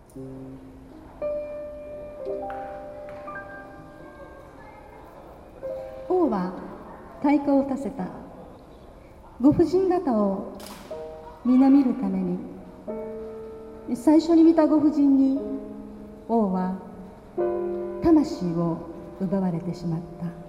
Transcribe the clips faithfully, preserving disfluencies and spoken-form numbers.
王は太鼓を打たせた。ご婦人方を皆見るために、最初に見たご婦人に王は魂を奪われてしまった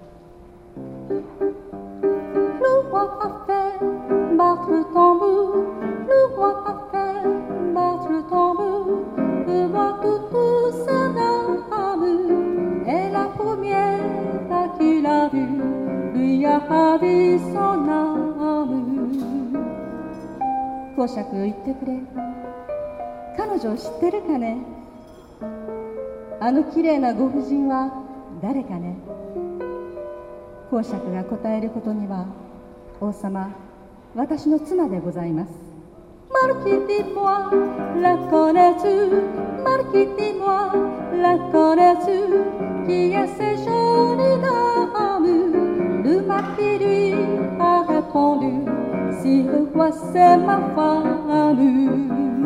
。Le roi a fait battre le tambour, le roi a fait battre le tambour, devant toutes ses dames, et la première qu'il a vue lui a ravi son âme。公爵言ってくれ、彼女を知ってるかね。あの綺麗なご婦人は誰かね。公爵が答えることには、王様、私の妻でございます。Marquis, dis-moi, la connais-tu? Marquis, dis-moi, la connais-tu? Qui est cette jolie dame? Le marquis lui a répondu, si le roi c'est ma femme。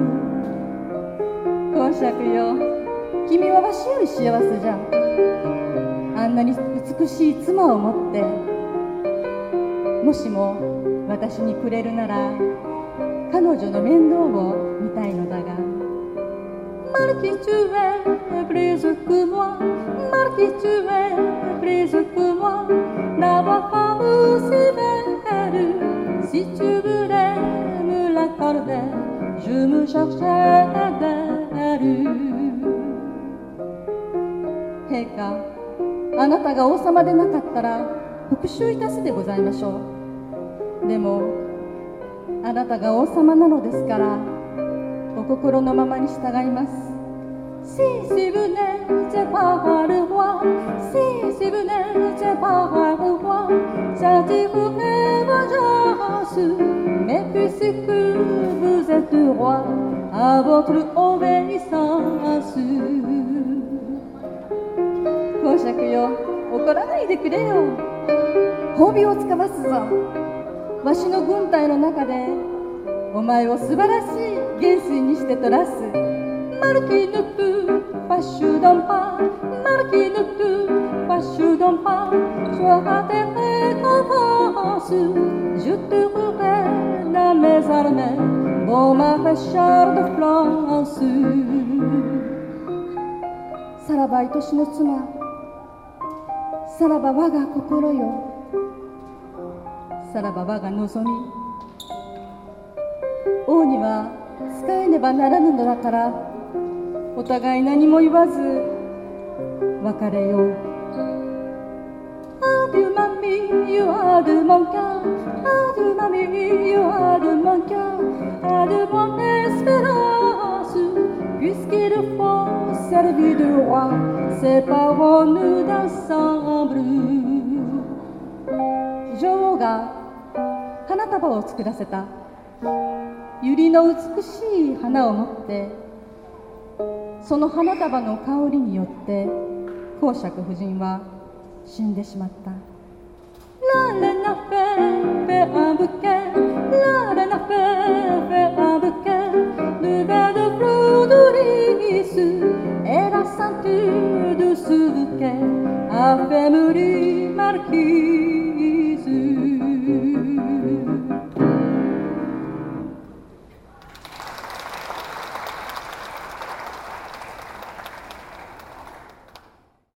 公爵よ、君はわしより幸せじゃ。あんなに美しい妻を持って、もしも私にくれるなら彼女の面倒を見たいのだが。Marquis, tu es plus que moi, Marquis, tu es plus que moi, la femme si belle, si tu voulais me l'accorder, je me cherchais d'elle。陛下、あなたが王様でなかったら復讐いたすでございましょう。でもあなたが王様なのですから、お心のままに従います。Si, si vous n'êtes pas le roi, si, si vous n'êtes pas le roi, j'attirerai vengeance, mais puisque vous êtes roi, à votre obéissance。公爵よ、怒らないでくれよ。褒美をつかますぞ。わしの軍隊の中でお前を素晴らしい元帥にして取らす。Marquis, ne te fâche donc pas, Marquis, ne te fâche donc pas, sois à tes récompenses, je te ferai dans mes armées, bon maréchal de France。さらば愛しの妻、さらば我が心よ、さらば我が望み。王には仕えねばならぬのだから、お互い何も言わず別れよう。Adieu mamie, you are de mon cœur, adieu mamie, you are de mon cœur, adieu mon espérance, puisqu'il faut servir de roi, séparons-nous d'ensemble。女王が花束を作らせた。百合の美しい花を持って、その花束の香りによって公爵夫人は死んでしまった。La reine a fait, fait un bouquet, la reine a fait, fait un bouquet de verres de fleurs d'oris, et la ceinture de ce bouquet a fait mourir Marquis。